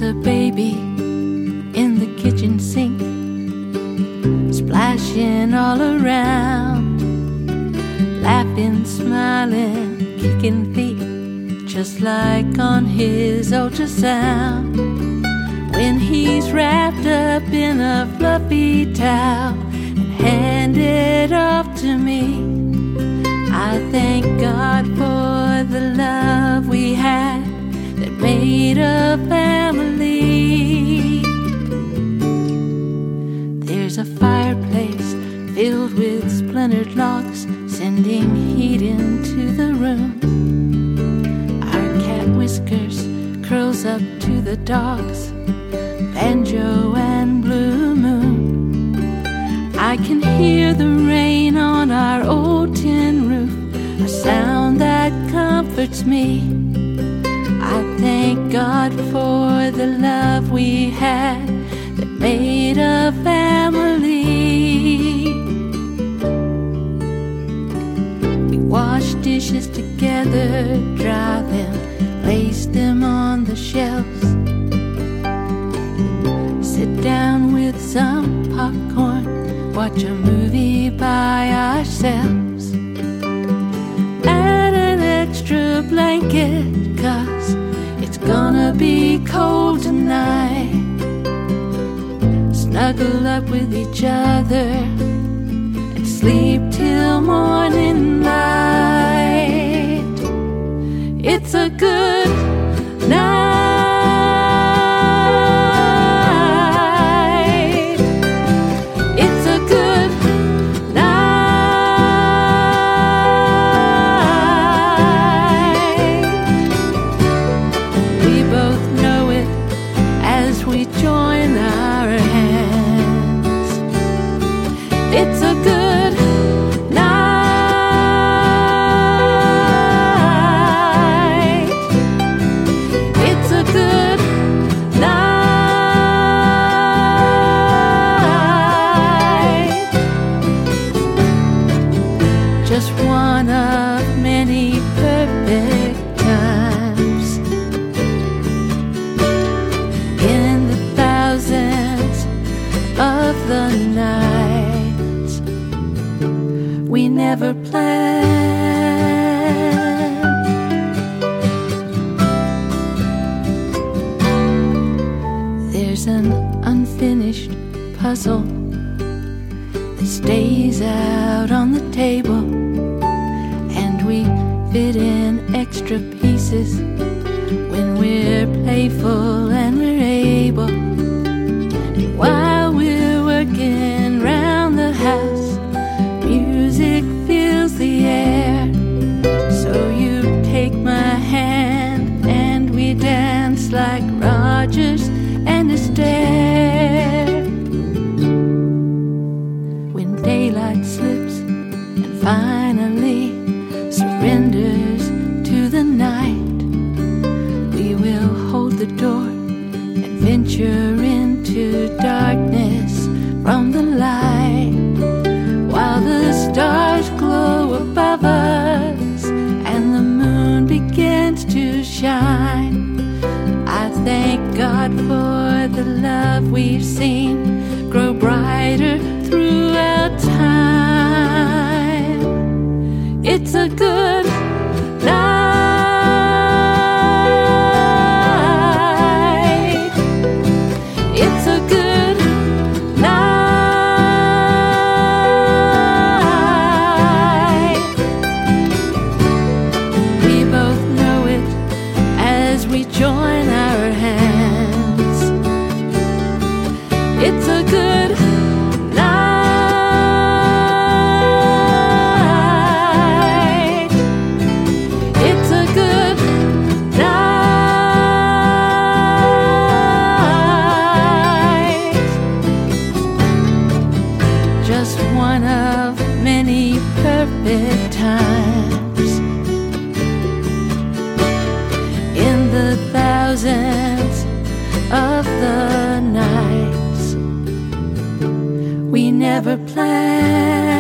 a baby in the kitchen sink, splashing all around, laughing, smiling, kicking feet, just like on his ultrasound. When he's wrapped up in a fluffy towel and handed off to me, I thank God for the love we had that made a family. There's a fireplace filled with splintered logs, sending heat into the room. Our cat Whiskers curls up to the dogs, Banjo and Blue Moon. I can hear the rain on our old tin roof, a sound that comforts me. I thank God for the love we had that made a family. We wash dishes together, dry them, place them on the shelves, sit down with some popcorn, watch a movie by ourselves, add an extra blanket 'cause it's gonna be cold tonight. Snuggle up with each other and sleep till morning light. It's a good night. It's a good night. It's a good night. Just one of many perfect times in the thousands of the night. We never planned. There's an unfinished puzzle that stays out on the table, and we fit in extra pieces when we're playful and we're able. And while we're working round the house, music fills the air. So you take my hand and we dance like Rodgers and Astaire. When daylight slips and finally surrenders to the night, we will hold the door and venture into darkness from the light, while the stars glow above us and the moon begins to shine. I thank God for the love we've seen grow brighter throughout time. It's a good night. It's a good night. We both know it as we join our hands. It's a good night. It's a good night. Just one of many perfect times in the thousands of the nights. We never planned.